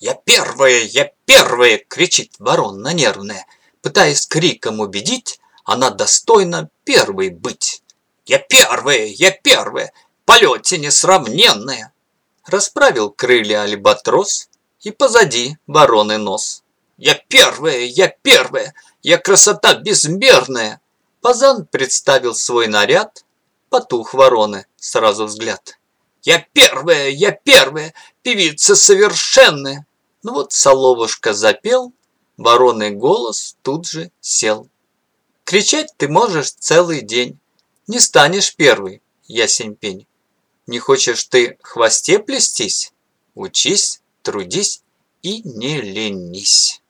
я первая!» – кричит ворона нервная, пытаясь криком убедить, она достойна первой быть. Я первая, в полете несравненная!» Расправил крылья альбатрос, и позади вороны нос. Я первая, я красота безмерная!» Фазан представил свой наряд, потух вороны сразу взгляд. Я первая, певица совершенная!» Ну вот соловушка запел, вороный голос тут же сел. Кричать ты можешь целый день, не станешь первой, ясень пень. Не хочешь ты в хвосте плестись? Учись, трудись и не ленись.